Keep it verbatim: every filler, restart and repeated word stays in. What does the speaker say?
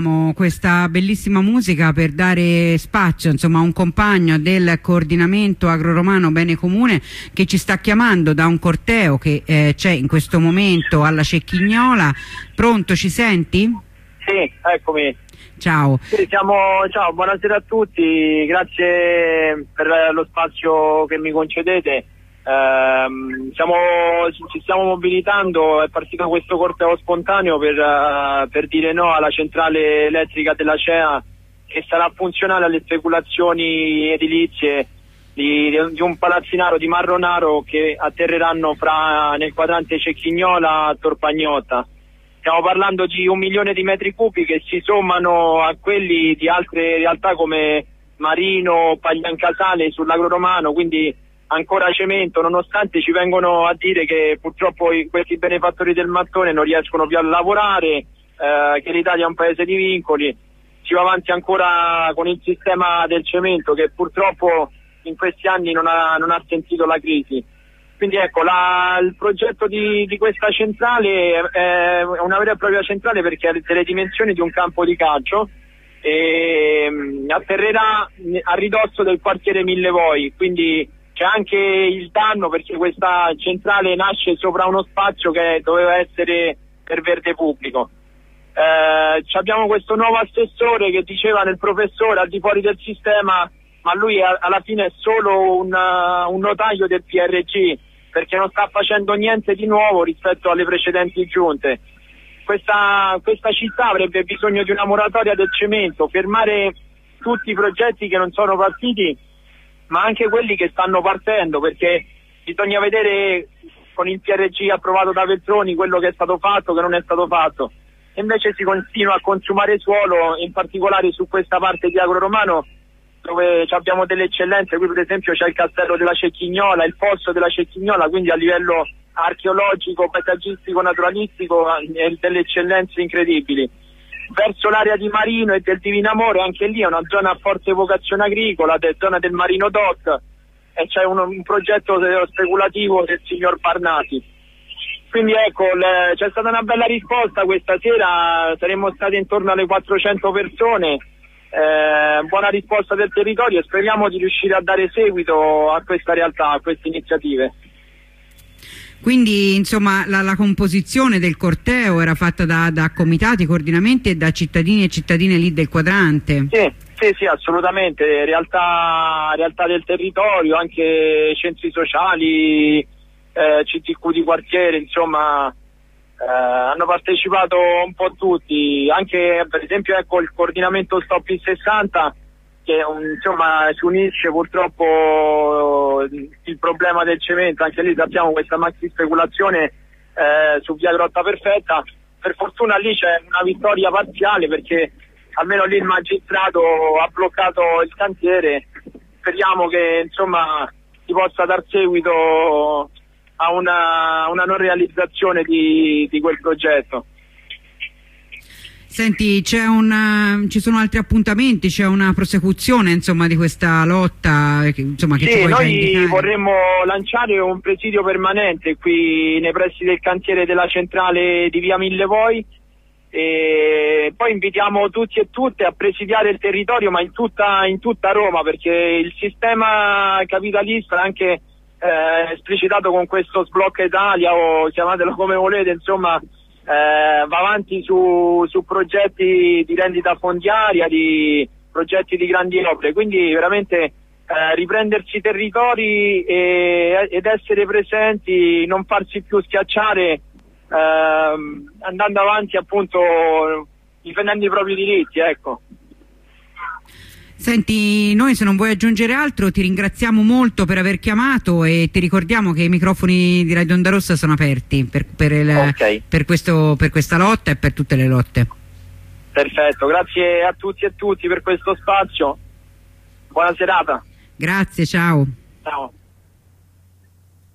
Questa bellissima musica per dare spazio insomma a un compagno del coordinamento agroromano Bene Comune che ci sta chiamando da un corteo che eh, c'è in questo momento alla Cecchignola. Pronto, ci senti? Sì, eccomi. Ciao. Sì, siamo, ciao, buonasera a tutti, grazie per lo spazio che mi concedete. Uh, siamo, ci stiamo mobilitando, è partito questo corteo spontaneo per, uh, per dire no alla centrale elettrica della C E A che sarà funzionale alle speculazioni edilizie di, di un palazzinaro di Marronaro che atterreranno fra, nel quadrante Cecchignola a Torpagnotta. Stiamo parlando di un milione di metri cubi che si sommano a quelli di altre realtà come Marino, Pagliancasale sull'Agro Romano, quindi ancora cemento, nonostante ci vengono a dire che purtroppo i, questi benefattori del mattone non riescono più a lavorare, eh, che l'Italia è un paese di vincoli. Si va avanti ancora con il sistema del cemento che purtroppo in questi anni non ha, non ha sentito la crisi. Quindi ecco, la, il progetto di, di questa centrale è una vera e propria centrale perché ha delle dimensioni di un campo di calcio e mh, atterrerà a ridosso del quartiere Millevoi, quindi c'è anche il danno perché questa centrale nasce sopra uno spazio che doveva essere per verde pubblico. Eh, abbiamo questo nuovo assessore che diceva nel professore al di fuori del sistema, ma lui a, alla fine è solo un, uh, un notaio del P R G perché non sta facendo niente di nuovo rispetto alle precedenti giunte. Questa, questa città avrebbe bisogno di una moratoria del cemento, fermare tutti i progetti che non sono partiti ma anche quelli che stanno partendo, perché bisogna vedere con il P R G approvato da Veltroni quello che è stato fatto, che non è stato fatto. E invece si continua a consumare suolo, in particolare su questa parte di Agro Romano dove abbiamo delle eccellenze. Qui per esempio c'è il castello della Cecchignola, il fosso della Cecchignola, quindi a livello archeologico, paesaggistico, naturalistico delle eccellenze incredibili. Verso l'area di Marino e del Divinamore, anche lì è una zona a forte vocazione agricola, del zona del Marino Doc, e c'è un, un progetto speculativo del signor Parnati. Quindi ecco, c'è stata una bella risposta questa sera, saremmo stati intorno alle quattrocento persone, eh, buona risposta del territorio e speriamo di riuscire a dare seguito a questa realtà, a queste iniziative. Quindi insomma la, la composizione del corteo era fatta da, da comitati, coordinamenti e da cittadini e cittadine lì del quadrante? Sì, sì, sì, assolutamente, realtà, realtà del territorio, anche centri sociali, eh, C T Q di quartiere, insomma eh, hanno partecipato un po' tutti, anche per esempio ecco il coordinamento Stop il sessanta che insomma si unisce purtroppo il problema del cemento, anche lì sappiamo questa maxi speculazione eh, su via Grotta Perfetta. Per fortuna lì c'è una vittoria parziale perché almeno lì il magistrato ha bloccato il cantiere, speriamo che insomma si possa dar seguito a una, una non realizzazione di, di quel progetto. Senti, c'è un, ci sono altri appuntamenti, c'è una prosecuzione insomma di questa lotta? Insomma, che sì, ci puoi noi vorremmo lanciare un presidio permanente qui nei pressi del cantiere della centrale di via Millevoi e poi invitiamo tutti e tutte a presidiare il territorio, ma in tutta, in tutta Roma, perché il sistema capitalista è anche eh, esplicitato con questo sblocca Italia o chiamatelo come volete, insomma Eh, va avanti su, su progetti di rendita fondiaria, di progetti di grandi opere, quindi veramente eh, riprendersi i territori e, ed essere presenti, non farsi più schiacciare eh, andando avanti appunto difendendo i propri diritti, ecco. Senti, noi se non vuoi aggiungere altro ti ringraziamo molto per aver chiamato e ti ricordiamo che i microfoni di Radio Onda Rossa sono aperti per, per, il, okay. per, questo, per questa lotta e per tutte le lotte. Perfetto, grazie a tutti e tutti per questo spazio, buona serata. Grazie, ciao. Ciao.